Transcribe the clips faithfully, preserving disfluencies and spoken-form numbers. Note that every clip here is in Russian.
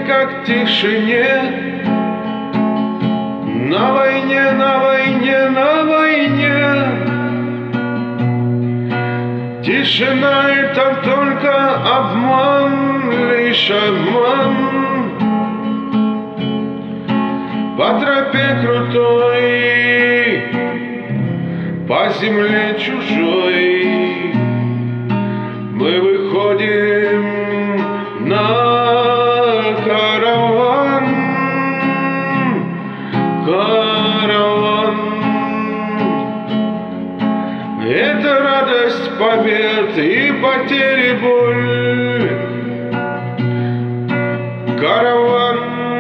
как в тишине. На войне, на войне, на войне. Тишина — это только обман, лишь обман. По тропе крутой, по земле чужой мы выходим на караван, караван. Это радость побед и потери, боль. Караван,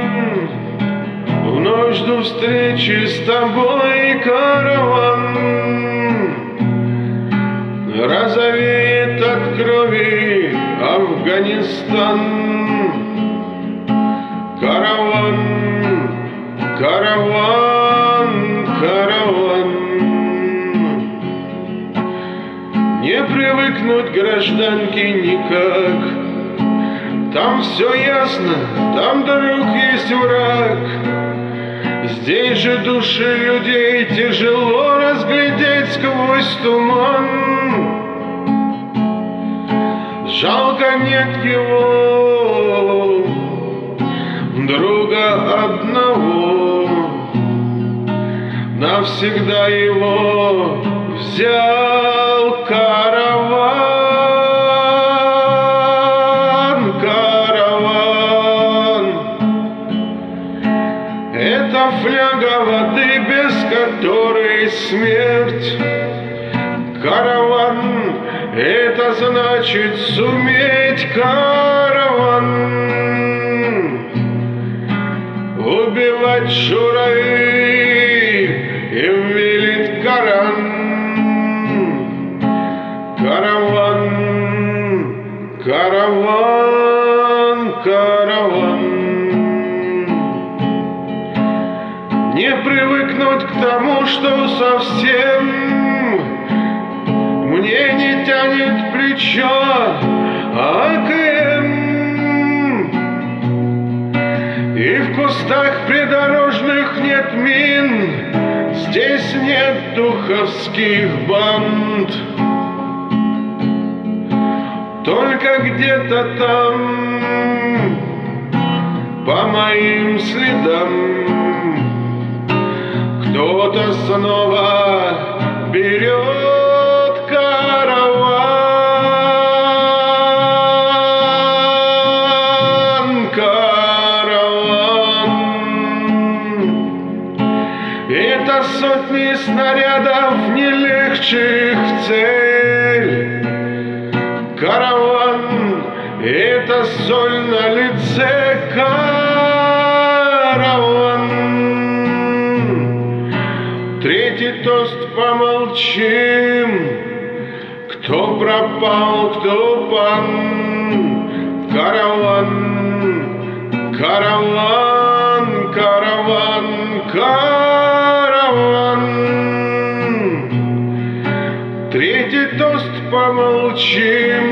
вновь жду встречи с тобой, караван. Розовеет от крови Афганистан. Караван, караван, караван. Не привыкнуть гражданке никак. Там все ясно, там друг есть враг. Здесь же души людей тяжело разглядеть сквозь туман. Жалко нет его, друга одного. Навсегда его взял караван, караван. Это фляга воды, без которой смерть. Караван — это значит суметь, караван. Убивать шурави им велит Коран. Караван, караван, караван. Не привыкнуть к тому, что совсем мне не тянет плечо АКМ. И в кустах придорожных нет мин, здесь нет духовских банд. Только где-то там, по моим следам, кто-то снова берет караван, караван. Это сотни снарядов, не легче в цель. Караван — это соль на лице, караван. Третий тост — помолчим. Кто пропал, кто пан? Караван, караван, караван, караван. Третий тост — помолчим.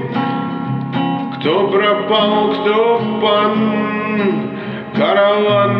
Кто пропал, кто пан? Караван,